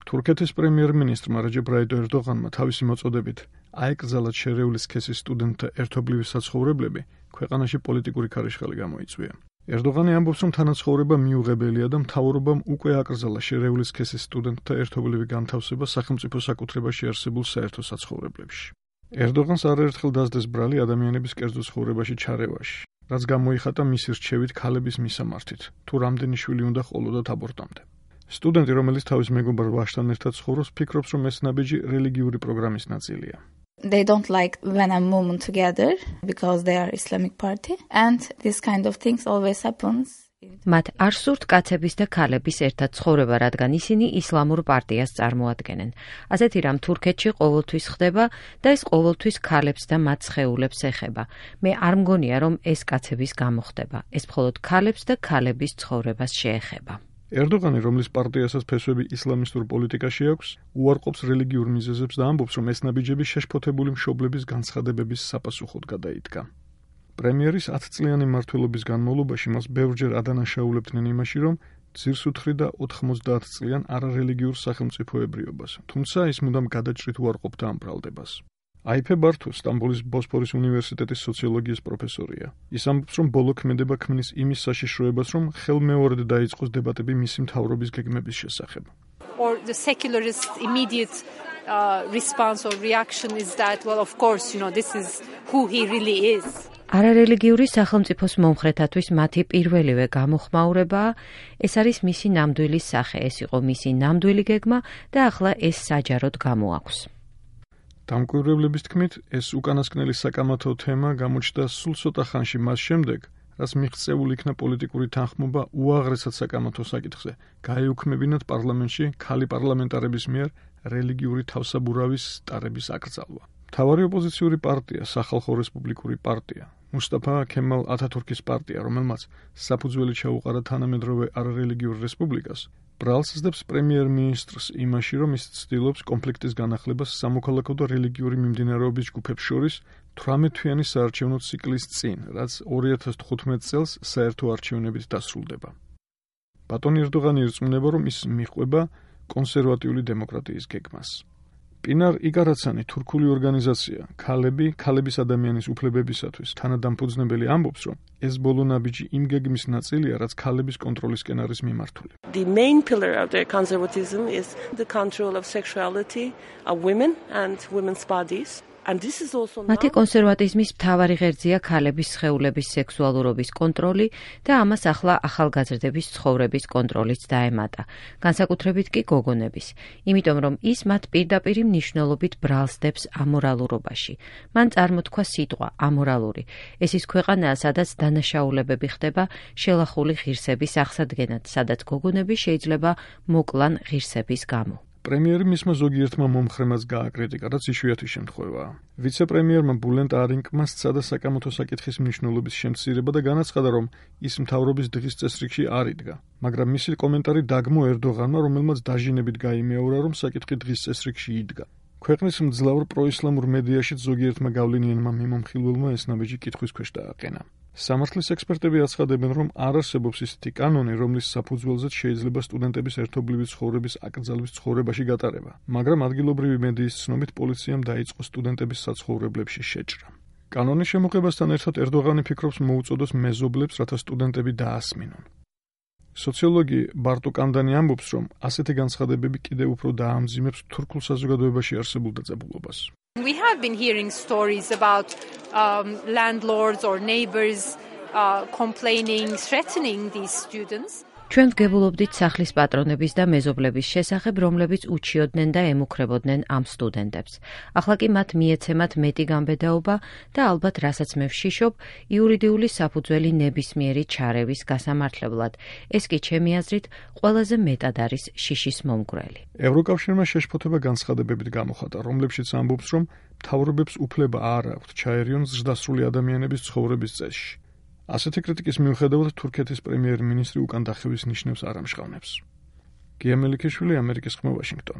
თურქეთის პრემიერ-მინისტრმა რეჯეპ ტაიპ ერდოღანმა თავისი მოწოდებით აეკრძალა შერეული სქესის სტუდენტთა ერთობლივი საცხოვრებლები, ქვეყანაში პოლიტიკური ქარიშხალი გამოიწვია. ერდოღანი ამბობს, რომ თანაცხოვრება მიუღებელია და მთავრობამ უკვე აკრძალა შერეული სქესის სტუდენტთა ერთობლივი განთავსება სახელმწიფო საკუთრებაში არსებულ საერთო საცხოვრებლებში. ერდოღანს არაერთხელ დასდეს ბრალი ადამიანების კერძო ცხოვრებაში ჩარევაში, რაც გამოიხატა მისი რჩევით ქალების მისამართით, თუ რამდენი შვილი უნდა ჰყოლოდათ აბორტამდე. სტუდენტი, რომელიც თავის მეგობარ ვაჟთან ერთად ცხოვრობს, ფიქრობს, რომ ეს ნაბიჯი რელიგიური პროგრამის ნაწილია. They don't like when I'm women together because they are Islamic party and this kind of things always happens. მათ არ სურთ კაცების და ქალების ერთად ცხოვრება, რადგან ისინი ისლამურ პარტიას წარმოადგენენ. ასეთი რამ თურქეთში ყოველთვის ხდება და ეს ყოველთვის ქალებს და მათ სხეულებს ეხება. მე არ მგონია, რომ ეს კაცების გამო ხდება. ეს მხოლოდ ქალებს და ქალების ცხოვრებას შეეხება. ერდოღანი, რომლის პარტიასაც ფესვები ისლამისტურ პოლიტიკაში აქვს, უარყოფს რელიგიურ მიზეზებს და ამბობს, რომ ეს ნაბიჯები შეშფოთებული მშობლების განცხადებების საპასუხოდ გადაიდგა. პრემიერის 10 წლიანი მმართველობის განმავლობაში მას ბევრჯერ ადანაშაულებდნენ იმაში, რომ ძირს უთხრიდა 90 წლიან არარელიგიურ სახელმწიფოებრიობას, თუმცა ის მუდამ გადაჭრით უარყოფდა ამ ბრალდებას. აიფე ბართუ, სტამბოლის ბოსფორის უნივერსიტეტის სოციოლოგიის პროფესორია. ის ამბობს, რომ ბოლო ქმედება ქმნის იმის საშიშროებას, რომ ხელმეორედ დაიწყოს დებატები მისი მთავრობის გეგმების შესახებ. Or the secularist immediate response or reaction is that, well, of course, this is who he really is. არარელიგიური სახელმწიფოს მომხრეთათვის მათი პირველივე გამოხმაურებაა, ეს არის მისი ნამდვილი სახე, ეს იყო მისი ნამდვილი გეგმა და ახლა ეს საჯაროდ გამოაქვს. დამკვირვებლების თქმით, ეს უკანასკნელი საკამათო თემა გამოჩნდა სულ ცოტა ხანში მას შემდეგ, რაც მიღწეული იქნა პოლიტიკური თანხმობა უაღრესად საკამათო საკითხზე, გაეუქმებინათ პარლამენტში ქალი პარლამენტარების მიერ რელიგიური თავსაბურავის ტარების აკრძალვა. მთავარი ოპოზიციური პარტია, სახალხო რესპუბლიკური პარტია, მუსტაფა ქემალ ათათურქის პარტია, რომელმაც საფუძველი ჩაუყარა თანამედროვე არარელიგიურ რესპუბლიკას, ბრალს სდებს პრემიერ-მინისტრს იმაში, რომ ის ცდილობს კონფლიქტის განახლებას სამოქალაქო და რელიგიური მიმდინარეობის ჯგუფებს შორის 18-თვიანი საარჩევნო ციკლის წინ, რაც 2015 წელს საერთო არჩევნებით დასრულდება. ბატონი ერდოღანი ირწმუნება, რომ ის მიჰყვება კონსერვატიული დემოკრატიის გეგმას. პინარ იგარაცანი, თურქული ორგანიზაცია ქალების ადამიანის უფლებებისათვის თანადამფუძნებელი ამბობს, რომ ეს ბოლო ნაბიჯი იმ გეგმის ნაწილია, რაც ქალების კონტროლისკენ არის მიმართული. The main pillar of their conservatism is the control of sexuality of women and women's bodies. მათი კონსერვატიზმის მთავარი ღერძია ქალების სხეულების სექსუალურობის კონტროლი და ამას ახლა ახალგაზრდების ცხოვრების კონტროლიც დაემატა, განსაკუთრებით კი გოგონების, იმიტომ რომ ის მათ პირდაპირი მნიშვნელობით ბრალს დებს ამორალურობაში. მან წარმოთქვა სიტყვა ამორალური. ეს ის ქვეყანაა, სადაც დანაშაულებები ხდება შელახული ღირსების აღსადგენად, სადაც გოგონები შეიძლება მოკლან ღირსების გამო. პრემიერი მისმა ზოგიერთმა მომხრემაც გააკრიტიკა, რაც იშვიათი შემთხვევაა. ვიცე-პრემიერმა ბულენტ არინკმა სცადა საკამათო საკითხის მნიშვნელობის შემცირება და განაცხადა, რომ ის მთავრობის დღის წესრიგში არ იდგა, მაგრამ მისი კომენტარი დაგმო ერდოღანმა, რომელმაც დაჟინებით გაიმეორა, რომ საკითხი დღის წესრიგში იდგა. ქვეყნის მძლავრ პროისლამურ მედიაში ზოგიერთმა გავლენიანმა მიმომხილველმა ეს ნაბიჯი კითხვის ქვეშ დააყენა. სამართლის ექსპერტები აცხადებენ, რომ არ არსებობს ისეთი კანონი, რომლის საფუძველზეც შეიძლება სტუდენტების ერთობლივი ცხოვრების აკრძალვის ცხოვრებაში გატარება, მაგრამ ადგილობრივი მედიის ცნობით პოლიციამ დაიწყო სტუდენტების საცხოვრებლებში შეჭრა. კანონის შემოღებასთან ერთად ერდოღანი ფიქრობს მოუწოდოს მეზობლებს, რათა სტუდენტები დაასმინონ. სოციოლოგი ბარტო კანდანი ამბობს, რომ ასეთი განცხადებები კიდევ უფრო დაამძიმებს თურქულ საზოგადოებაში არსებულ დაძაბულობას. We have been hearing stories about landlords or neighbors complaining, threatening these students. ჩვენ ვგებულობდით სახლის პატრონების და მეზობლების შესახებ, რომლებიც უჩიოდნენ და ემუქრებოდნენ ამ სტუდენტებს. ახლა კი მათ მიეცემათ მეტი გამბედაობა და ალბათ რასაც მე ვშიშობ, იურიდიული საფუძველი ნებისმიერი ჩარევის გასამართლებლად. ეს კი ჩემი აზრით ყველაზე მეტად არის შიშის მომგვრელი. ევროკავშირმა შეშფოთება განცხადებებით გამოხატა, რომლებშიც ამბობს, რომ მთავრობებს უფლება არ აქვთ ჩაერიონ ზრდასრული ადამიანების ცხოვრების წესში. ასეთი კრიტიკის მიუხედავად თურქეთის პრემიერ-მინისტრი უკან დახევის ნიშნებს არ ამჟღავნებს. გია მელიქიშვილი, ამერიკის ხმა, ვაშინგტონი.